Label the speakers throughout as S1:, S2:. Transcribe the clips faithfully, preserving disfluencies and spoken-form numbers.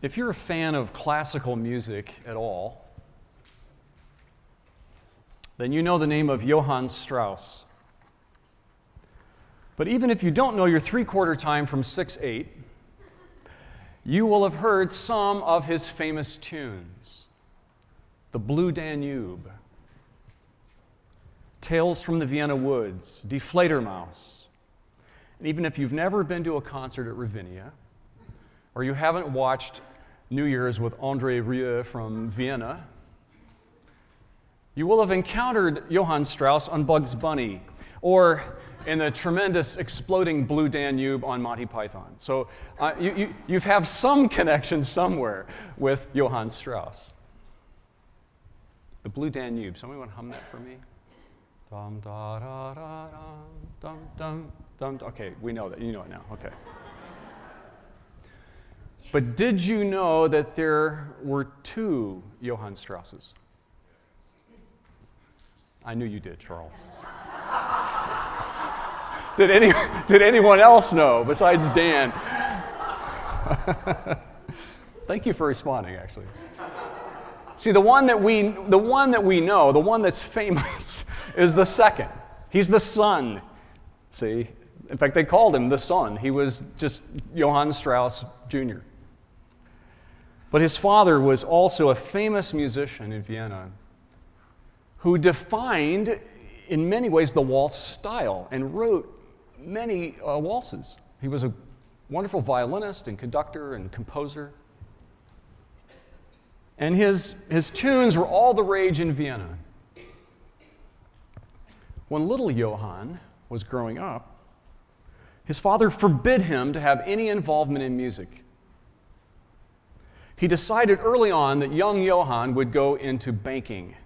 S1: If you're a fan of classical music at all, then you know the name of Johann Strauss. But even if you don't know your three-quarter time from six eight, you will have heard some of his famous tunes. The Blue Danube, Tales from the Vienna Woods, Die Fledermaus. And even if you've never been to a concert at Ravinia, or you haven't watched New Year's with André Rieu from Vienna, you will have encountered Johann Strauss on Bugs Bunny, or in the tremendous exploding Blue Danube on Monty Python. So uh, you, you, you have some connection somewhere with Johann Strauss. The Blue Danube. Somebody want to hum that for me? Dum da da da dum dum dum. Okay, we know that. You know it now. Okay. But did you know that there were two Johann Strausses? I knew you did, Charles. Did any did anyone else know besides Dan? Thank you for responding, actually. See, the one that we the one that we know, the one that's famous, is the second. He's the son. See? In fact, they called him the son. He was just Johann Strauss Junior But his father was also a famous musician in Vienna who defined, in many ways, the waltz style and wrote many uh, waltzes. He was a wonderful violinist and conductor and composer. And his, his tunes were all the rage in Vienna. When little Johann was growing up, his father forbid him to have any involvement in music. He decided early on that young Johann would go into banking.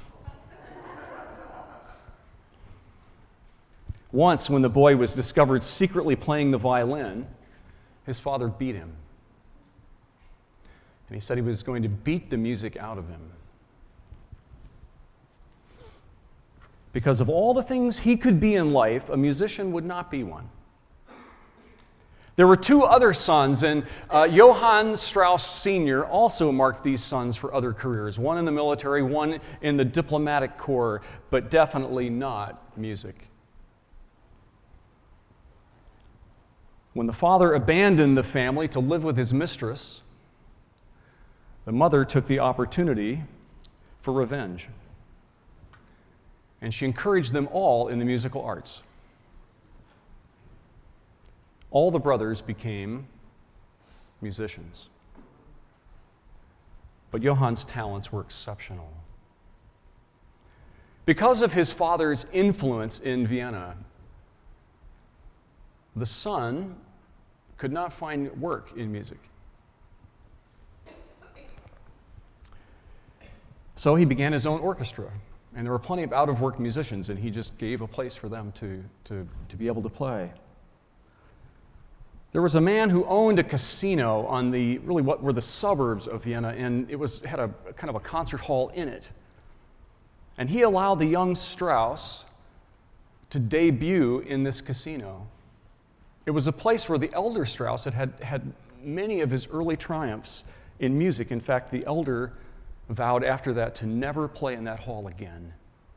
S1: Once, when the boy was discovered secretly playing the violin, his father beat him. And he said he was going to beat the music out of him. Because of all the things he could be in life, a musician would not be one. There were two other sons, and uh, Johann Strauss Senior also marked these sons for other careers, one in the military, one in the diplomatic corps, but definitely not music. When the father abandoned the family to live with his mistress, the mother took the opportunity for revenge. And she encouraged them all in the musical arts. All the brothers became musicians. But Johann's talents were exceptional. Because of his father's influence in Vienna, the son could not find work in music. So he began his own orchestra, and there were plenty of out-of-work musicians, and he just gave a place for them to, to, to be able to play. There was a man who owned a casino on the, really what were the suburbs of Vienna, and it was had a, a kind of a concert hall in it. And he allowed the young Strauss to debut in this casino. It was a place where the elder Strauss had, had had many of his early triumphs in music. In fact, the elder vowed after that to never play in that hall again.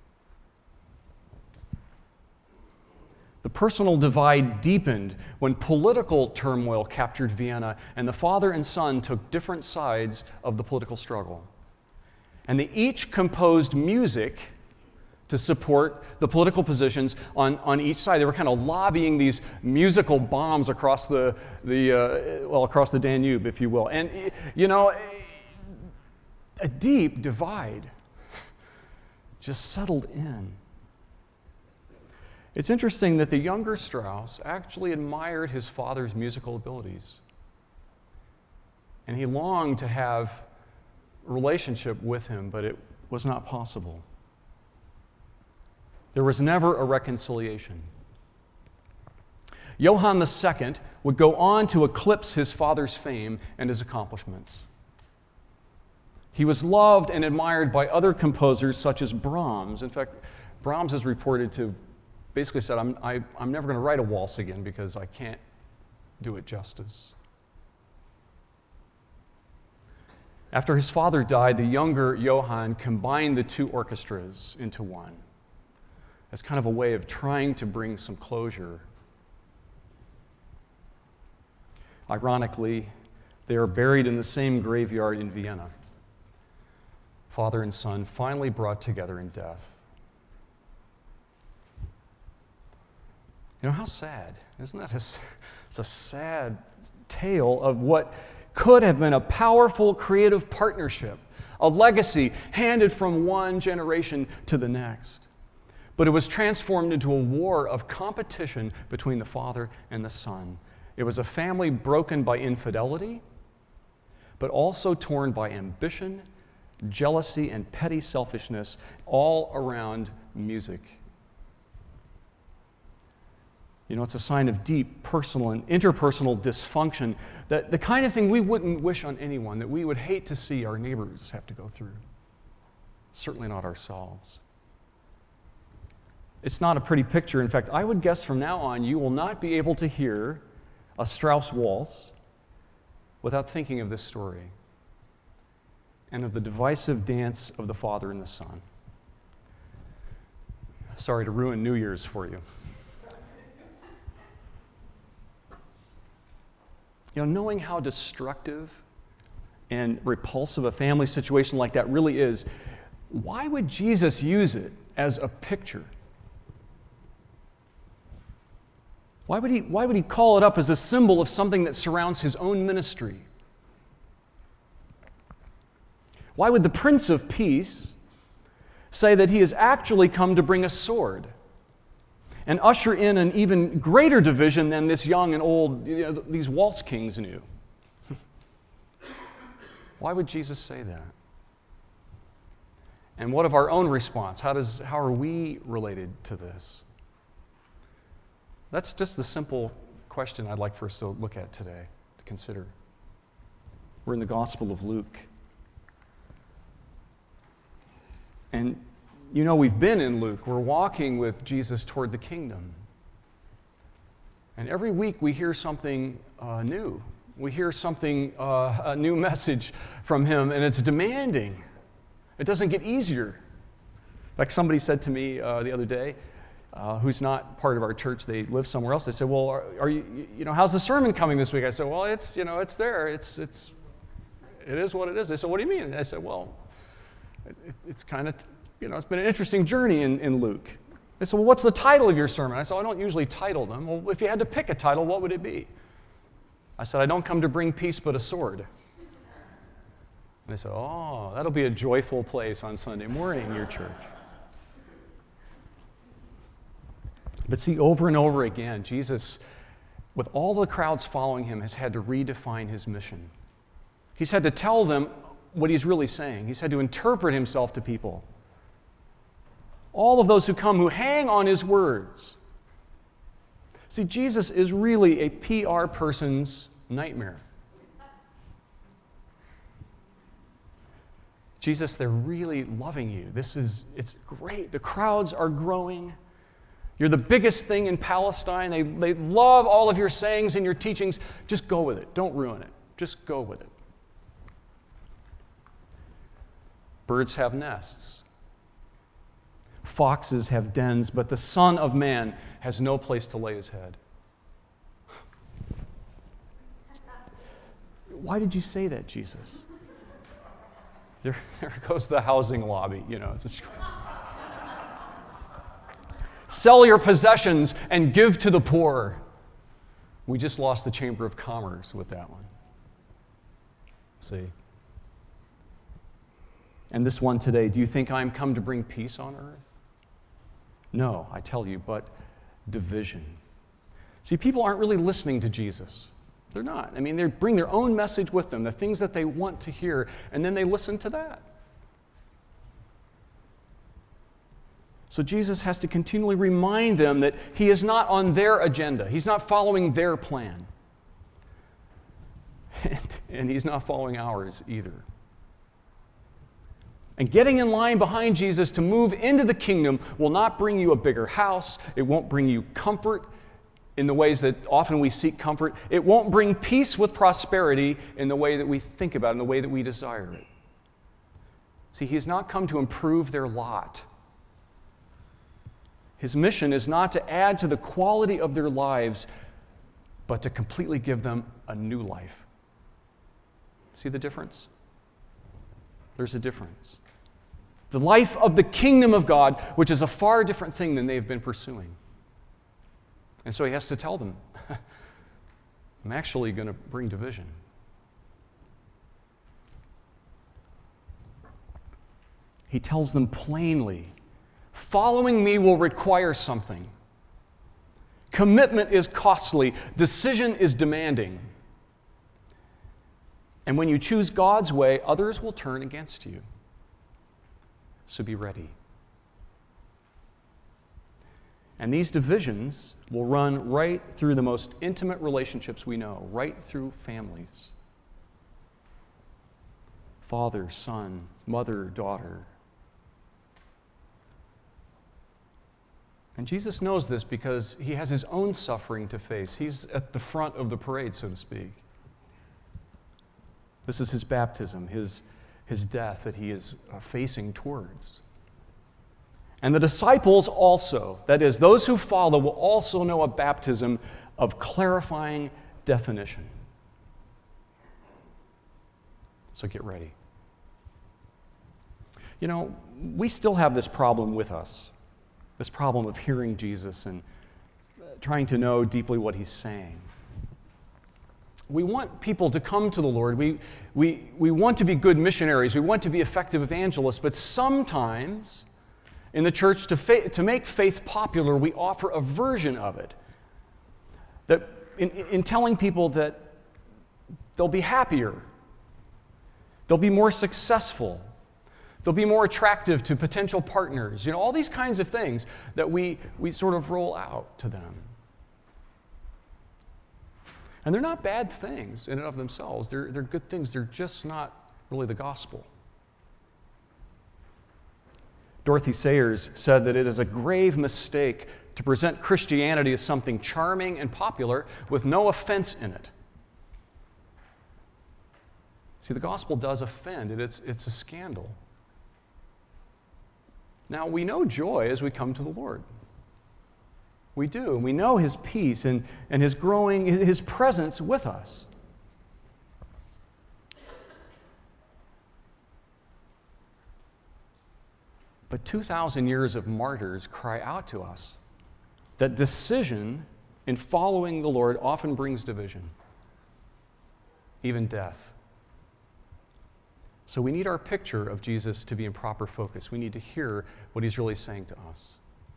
S1: The personal divide deepened when political turmoil captured Vienna, and the father and son took different sides of the political struggle. And they each composed music to support the political positions on, on each side. They were kind of lobbying these musical bombs across the, the uh, well, across the Danube, if you will. And, you know, a deep divide just settled in. It's interesting that the younger Strauss actually admired his father's musical abilities. And he longed to have a relationship with him, but it was not possible. There was never a reconciliation. Johann the Second would go on to eclipse his father's fame and his accomplishments. He was loved and admired by other composers such as Brahms. In fact, Brahms is reported to have basically said, I'm, I, I'm never going to write a waltz again because I can't do it justice. After his father died, the younger Johann combined the two orchestras into one as kind of a way of trying to bring some closure. Ironically, they are buried in the same graveyard in Vienna. Father and son finally brought together in death. You know, how sad. Isn't that a, it's a sad tale of what could have been a powerful creative partnership, a legacy handed from one generation to the next. But it was transformed into a war of competition between the father and the son. It was a family broken by infidelity, but also torn by ambition, jealousy, and petty selfishness all around music. You know, it's a sign of deep personal and interpersonal dysfunction, that the kind of thing we wouldn't wish on anyone, that we would hate to see our neighbors have to go through. Certainly not ourselves. It's not a pretty picture. In fact, I would guess from now on you will not be able to hear a Strauss waltz without thinking of this story and of the divisive dance of the father and the son. Sorry to ruin New Year's for you. You know, knowing how destructive and repulsive a family situation like that really is, why would Jesus use it as a picture? Why would he, why would he call it up as a symbol of something that surrounds his own ministry? Why would the Prince of Peace say that he has actually come to bring a sword and usher in an even greater division than this young and old, you know, these waltz kings knew? Why would Jesus say that? And what of our own response? How does, how are we related to this? That's just the simple question I'd like for us to look at today, to consider. We're in the Gospel of Luke. And you know, we've been in Luke. We're walking with Jesus toward the kingdom. And every week we hear something uh, new. We hear something, uh, a new message from him, and it's demanding. It doesn't get easier. Like somebody said to me uh, the other day, uh, who's not part of our church, they live somewhere else. They said, well, are, are you, you know, how's the sermon coming this week? I said, well, it's, you know, it's there. It's, it's, it is what it is. They said, what do you mean? And I said, well, it, it's kind of, you know, it's been an interesting journey in, in Luke. They said, well, what's the title of your sermon? I said, well, I don't usually title them. Well, if you had to pick a title, what would it be? I said, I don't come to bring peace but a sword. And they said, oh, that'll be a joyful place on Sunday morning in your church. But see, over and over again, Jesus, with all the crowds following him, has had to redefine his mission. He's had to tell them what he's really saying. He's had to interpret himself to people. All of those who come, who hang on his words. See, Jesus is really a P R person's nightmare. Jesus, they're really loving you. This is, it's great. The crowds are growing. You're the biggest thing in Palestine. They, they love all of your sayings and your teachings. Just go with it. Don't ruin it. Just go with it. Birds have nests. Foxes have dens, but the Son of Man has no place to lay his head. Why did you say that, Jesus? There, there goes the housing lobby, you know. It's just, sell your possessions and give to the poor. We just lost the Chamber of Commerce with that one. See? And this one today, do you think I'm come to bring peace on earth? No, I tell you, but division. See, people aren't really listening to Jesus. They're not. I mean, they bring their own message with them, the things that they want to hear, and then they listen to that. So Jesus has to continually remind them that he is not on their agenda. He's not following their plan. And, and he's not following ours either. And getting in line behind Jesus to move into the kingdom will not bring you a bigger house. It won't bring you comfort in the ways that often we seek comfort. It won't bring peace with prosperity in the way that we think about it, in the way that we desire it. See, he's not come to improve their lot. His mission is not to add to the quality of their lives, but to completely give them a new life. See the difference? There's a difference. The life of the kingdom of God, which is a far different thing than they've been pursuing. And so he has to tell them, I'm actually going to bring division. He tells them plainly, following me will require something. Commitment is costly. Decision is demanding. And when you choose God's way, others will turn against you. So be ready. And these divisions will run right through the most intimate relationships we know, right through families. Father, son, mother, daughter. And Jesus knows this because he has his own suffering to face. He's at the front of the parade, so to speak. This is his baptism, his, his death that he is uh, facing towards. And the disciples also, that is, those who follow, will also know a baptism of clarifying definition. So get ready. You know, we still have this problem with us, this problem of hearing Jesus and trying to know deeply what he's saying. We want people to come to the Lord. We, we, we want to be good missionaries. We want to be effective evangelists. But sometimes in the church, to, fa- to make faith popular, we offer a version of it. That in, in telling people that they'll be happier, they'll be more successful, they'll be more attractive to potential partners. You know, all these kinds of things that we, we sort of roll out to them. And they're not bad things in and of themselves. They're, they're good things. They're just not really the gospel. Dorothy Sayers said that it is a grave mistake to present Christianity as something charming and popular with no offense in it. See, the gospel does offend, and it's, it's a scandal. Now, we know joy as we come to the Lord. We do, and we know his peace and, and his growing, his presence with us. But two thousand years of martyrs cry out to us that decision in following the Lord often brings division, even death. So we need our picture of Jesus to be in proper focus. We need to hear what he's really saying to us.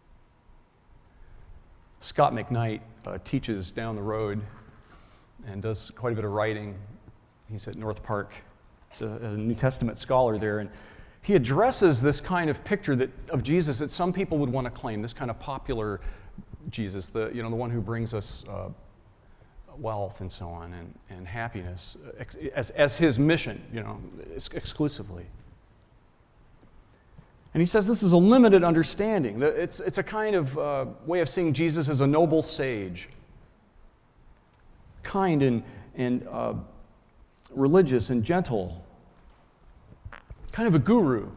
S1: Scott McKnight uh, teaches down the road and does quite a bit of writing. He's at North Park. He's a, a New Testament scholar there, and he addresses this kind of picture that, of Jesus that some people would want to claim, this kind of popular Jesus, the, you know, the one who brings us uh, wealth and so on, and, and happiness ex- as, as his mission, you know, ex- exclusively. And he says this is a limited understanding. It's, it's a kind of uh, way of seeing Jesus as a noble sage, kind and, and uh, religious and gentle, kind of a guru.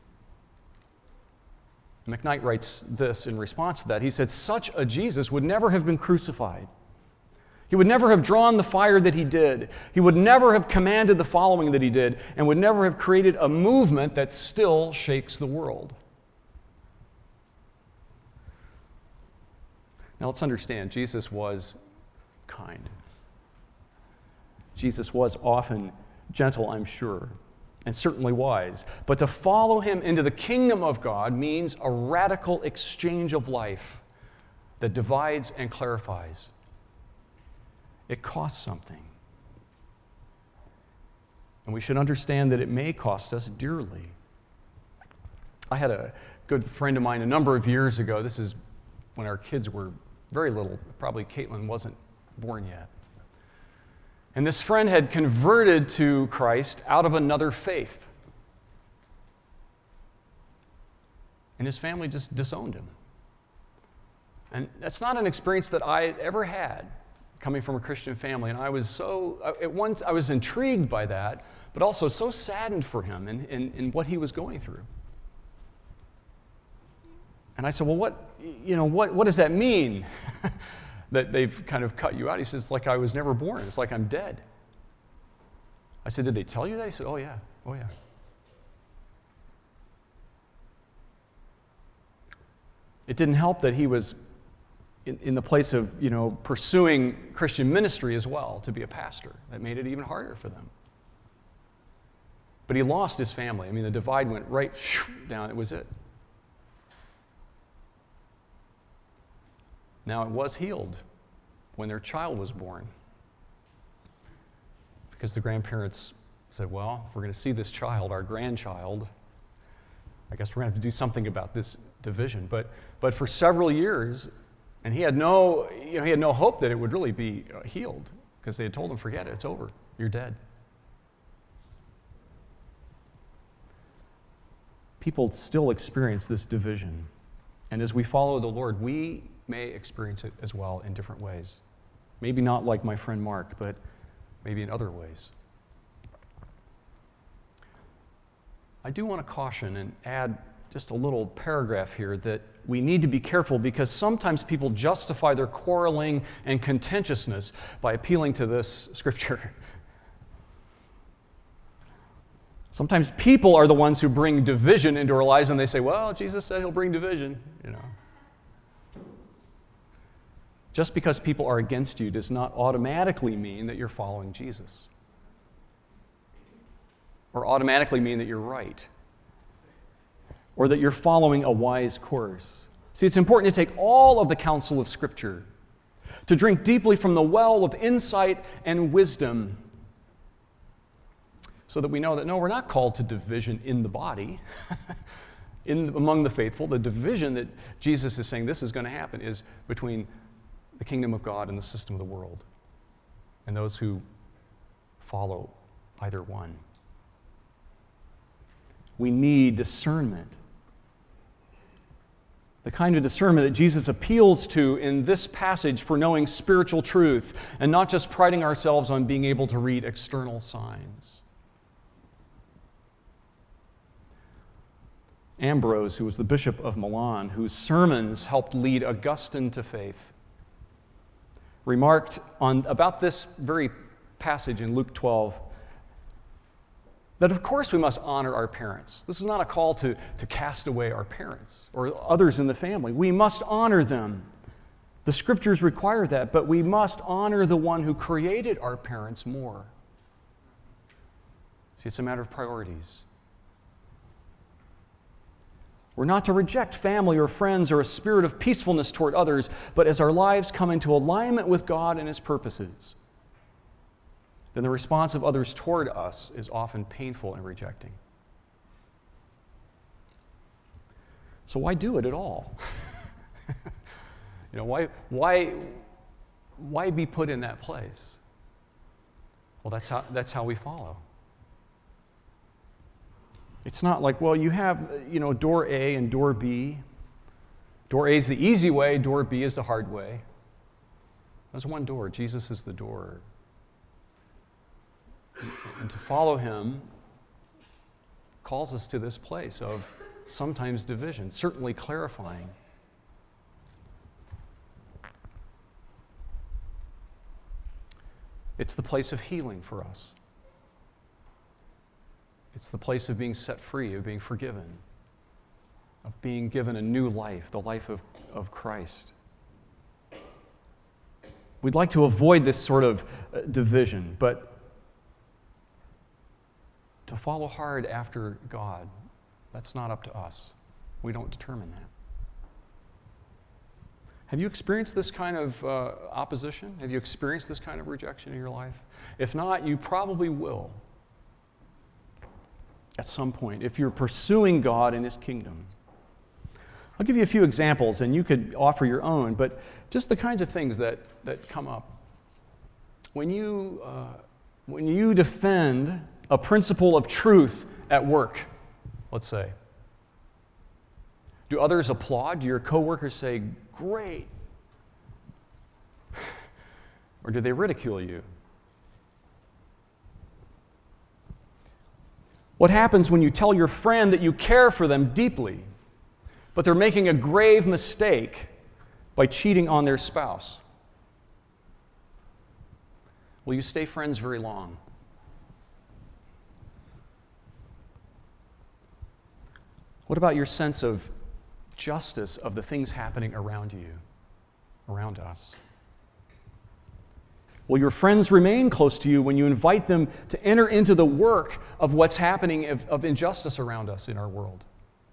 S1: McKnight writes this in response to that. He said, such a Jesus would never have been crucified. He would never have drawn the fire that he did. He would never have commanded the following that he did, and would never have created a movement that still shakes the world. Now let's understand, Jesus was kind. Jesus was often gentle, I'm sure, and certainly wise. But to follow him into the kingdom of God means a radical exchange of life that divides and clarifies. It costs something. And we should understand that it may cost us dearly. I had a good friend of mine a number of years ago. This is when our kids were very little. Probably Caitlin wasn't born yet. And this friend had converted to Christ out of another faith. And his family just disowned him. And that's not an experience that I ever had, coming from a Christian family, and I was so, at once I was intrigued by that, but also so saddened for him and in, in, in what he was going through. And I said, well, what, you know, what, what does that mean that they've kind of cut you out? He says, it's like I was never born. It's like I'm dead. I said, did they tell you that? He said, oh yeah, oh yeah. It didn't help that he was in, in the place of, you know, pursuing Christian ministry as well, to be a pastor. That made it even harder for them. But he lost his family. I mean, the divide went right down. It was it. Now, it was healed when their child was born, because the grandparents said, well, if we're going to see this child, our grandchild, I guess we're going to have to do something about this division. But, but for several years, and he had no, you know, he had no hope that it would really be healed, because they had told him, forget it, it's over, you're dead. People still experience this division. And as we follow the Lord, we may experience it as well in different ways. Maybe not like my friend Mark, but maybe in other ways. I do want to caution and add just a little paragraph here that we need to be careful, because sometimes people justify their quarreling and contentiousness by appealing to this scripture. Sometimes people are the ones who bring division into our lives, and they say, well, Jesus said he'll bring division, you know. Just because people are against you does not automatically mean that you're following Jesus, or automatically mean that you're right, or that you're following a wise course. See, it's important to take all of the counsel of Scripture, to drink deeply from the well of insight and wisdom, so that we know that, no, we're not called to division in the body, in among the faithful. The division that Jesus is saying this is going to happen is between the kingdom of God and the system of the world, and those who follow either one. We need discernment. The kind of discernment that Jesus appeals to in this passage for knowing spiritual truth, and not just priding ourselves on being able to read external signs. Ambrose, who was the bishop of Milan, whose sermons helped lead Augustine to faith, remarked on about this very passage in Luke twelve that of course we must honor our parents. This is not a call to, to cast away our parents or others in the family. We must honor them. The scriptures require that, but we must honor the one who created our parents more. See, it's a matter of priorities. We're not to reject family or friends or a spirit of peacefulness toward others, but as our lives come into alignment with God and His purposes, then the response of others toward us is often painful and rejecting. So why do it at all? you know, why, why, why be put in that place? Well, that's how, that's how we follow. It's not like, well, you have, you know, door A and door B. Door A is the easy way, door B is the hard way. There's one door. Jesus is the door. And to follow Him calls us to this place of sometimes division, certainly clarifying. It's the place of healing for us. It's the place of being set free, of being forgiven, of being given a new life, the life of, of Christ. We'd like to avoid this sort of uh, division, but to follow hard after God, that's not up to us. We don't determine that. Have you experienced this kind of uh, opposition? Have you experienced this kind of rejection in your life? If not, you probably will. At some point, if you're pursuing God and His kingdom. I'll give you a few examples, and you could offer your own, but just the kinds of things that, that come up. When you, uh, when you defend a principle of truth at work, let's say, do others applaud? Do your coworkers say, great? Or do they ridicule you? What happens when you tell your friend that you care for them deeply, but they're making a grave mistake by cheating on their spouse? Will you stay friends very long? What about your sense of justice of the things happening around you, around us? Will your friends remain close to you when you invite them to enter into the work of what's happening of, of injustice around us in our world?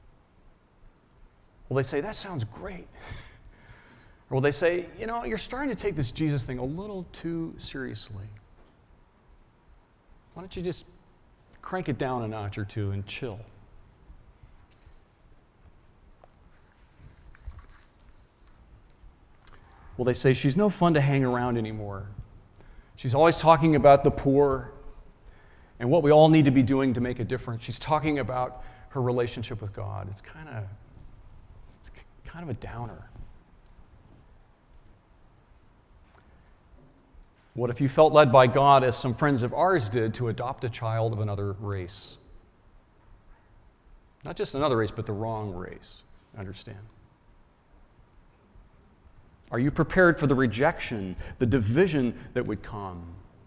S1: Will they say, that sounds great? Or will they say, you know, you're starting to take this Jesus thing a little too seriously. Why don't you just crank it down a notch or two and chill? Will they say, she's no fun to hang around anymore? She's always talking about the poor and what we all need to be doing to make a difference. She's talking about her relationship with God. It's kind of, it's kind of a downer. What if you felt led by God, as some friends of ours did, to adopt a child of another race? Not just another race, but the wrong race. Understand? Are you prepared for the rejection, the division that would come?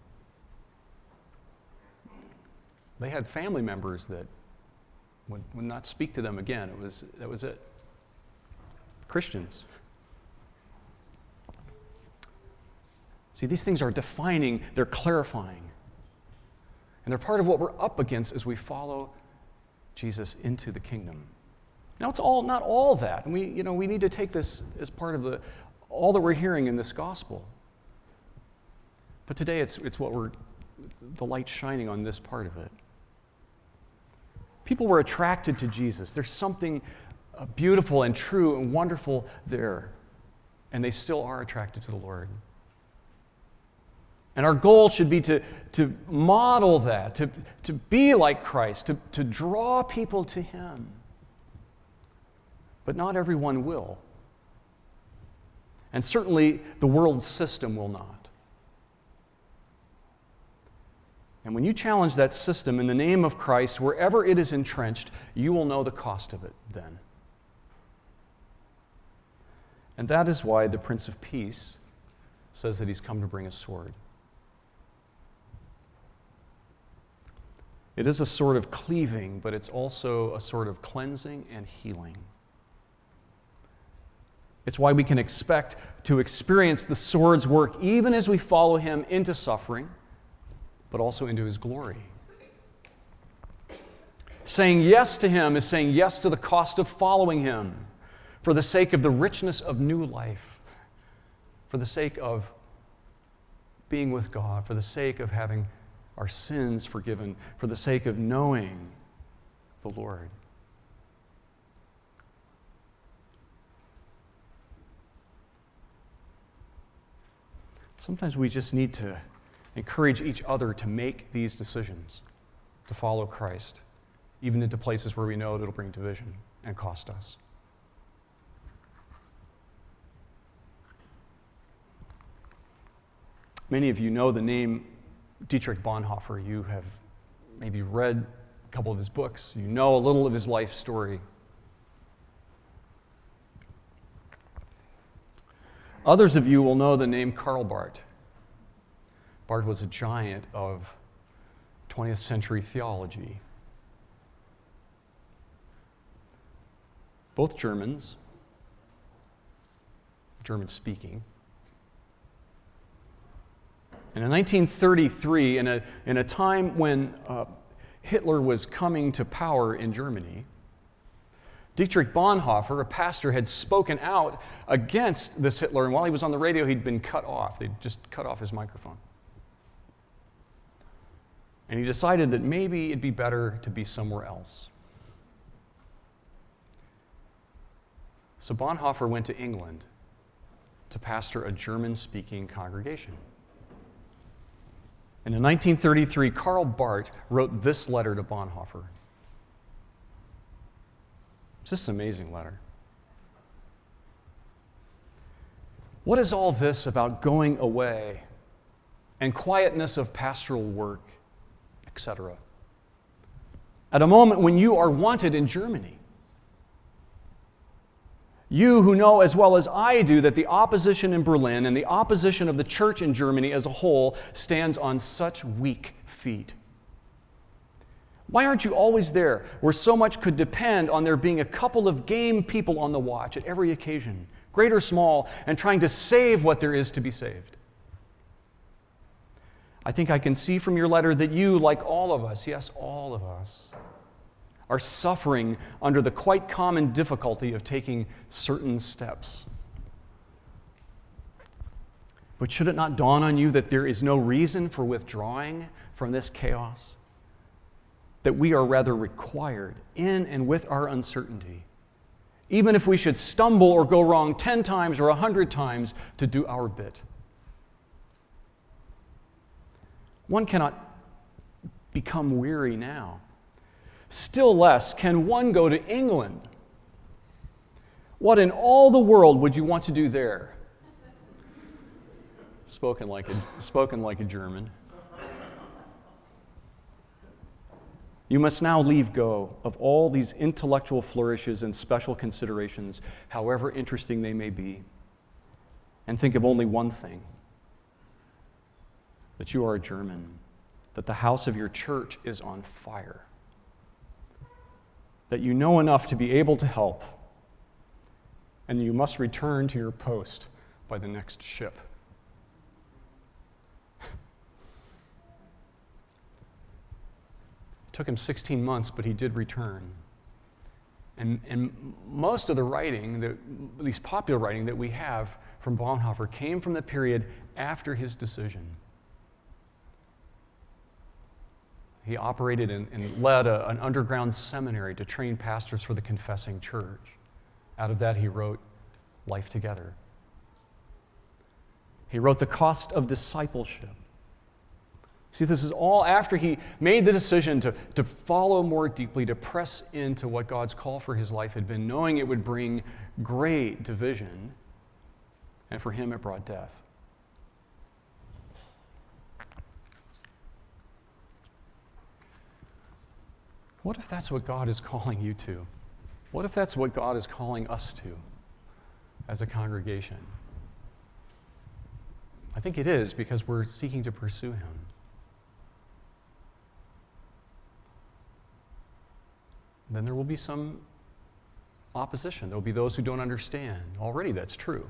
S1: They had family members that would, would not speak to them again. It was, that was it. Christians. See, these things are defining, they're clarifying. And they're part of what we're up against as we follow Jesus into the kingdom. Now, it's all not all that. And we, you know, we need to take this as part of the all that we're hearing in this gospel. But today it's it's what we're the light shining on this part of it. People were attracted to Jesus. There's something uh, beautiful and true and wonderful there. And they still are attracted to the Lord. And our goal should be to, to model that, to, to be like Christ, to, to draw people to Him. But not everyone will. And certainly the world system will not. And when you challenge that system in the name of Christ, wherever it is entrenched, you will know the cost of it then. And that is why the Prince of Peace says that he's come to bring a sword. It is a sort of cleaving, but it's also a sort of cleansing and healing. It's why we can expect to experience the sword's work even as we follow him into suffering, but also into his glory. Saying yes to him is saying yes to the cost of following him for the sake of the richness of new life, for the sake of being with God, for the sake of having our sins forgiven, for the sake of knowing the Lord. Sometimes we just need to encourage each other to make these decisions, to follow Christ, even into places where we know that it'll bring division and cost us. Many of you know the name Dietrich Bonhoeffer. You have maybe read a couple of his books. You know a little of his life story. Others of you will know the name Karl Barth. Barth was a giant of twentieth century theology. Both Germans, German speaking. And in nineteen thirty-three, in a, in a time when uh, Hitler was coming to power in Germany, Dietrich Bonhoeffer, a pastor, had spoken out against this Hitler, and while he was on the radio, he'd been cut off. They'd just cut off his microphone. And he decided that maybe it'd be better to be somewhere else. So Bonhoeffer went to England to pastor a German-speaking congregation. And in nineteen thirty-three, Karl Barth wrote this letter to Bonhoeffer. It's just an amazing letter. What is all this about going away and quietness of pastoral work, et cetera. At a moment when you are wanted in Germany. You who know as well as I do that the opposition in Berlin and the opposition of the church in Germany as a whole stands on such weak feet. Why aren't you always there where so much could depend on there being a couple of game people on the watch at every occasion, great or small, and trying to save what there is to be saved? I think I can see from your letter that you, like all of us, yes, all of us, are suffering under the quite common difficulty of taking certain steps. But should it not dawn on you that there is no reason for withdrawing from this chaos? That we are rather required in and with our uncertainty, even if we should stumble or go wrong ten times or a hundred times, to do our bit. One cannot become weary now. Still less can one go to England. What in all the world would you want to do there? Spoken like a, spoken like a German. You must now leave go of all these intellectual flourishes and special considerations, however interesting they may be, and think of only one thing: that you are a German, that the house of your church is on fire, that you know enough to be able to help, and you must return to your post by the next ship. It took him sixteen months, but he did return. And, and most of the writing, that, at least popular writing that we have from Bonhoeffer, came from the period after his decision. He operated and, and led a, an underground seminary to train pastors for the confessing church. Out of that, he wrote Life Together. He wrote The Cost of Discipleship. See, this is all after he made the decision to, to follow more deeply, to press into what God's call for his life had been, knowing it would bring great division, and for him it brought death. What if that's what God is calling you to? What if that's what God is calling us to as a congregation? I think it is, because we're seeking to pursue him. Then there will be some opposition. There will be those who don't understand. Already that's true.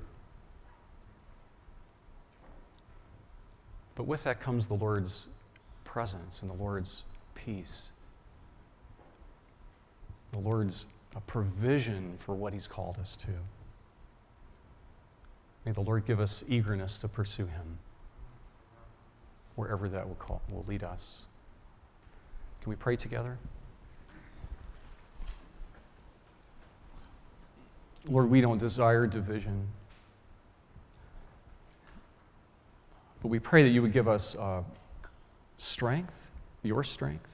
S1: But with that comes the Lord's presence and the Lord's peace. The Lord's a provision for what he's called us to. May the Lord give us eagerness to pursue him wherever that will, call, will lead us. Can we pray together? Lord, we don't desire division, but we pray that you would give us uh, strength, your strength.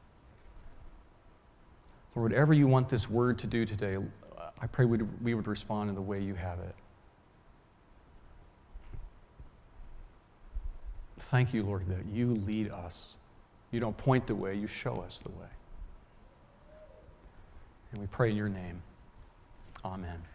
S1: Lord, whatever you want this word to do today, I pray we we would respond in the way you have it. Thank you, Lord, that you lead us. You don't point the way, you show us the way. And we pray in your name. Amen.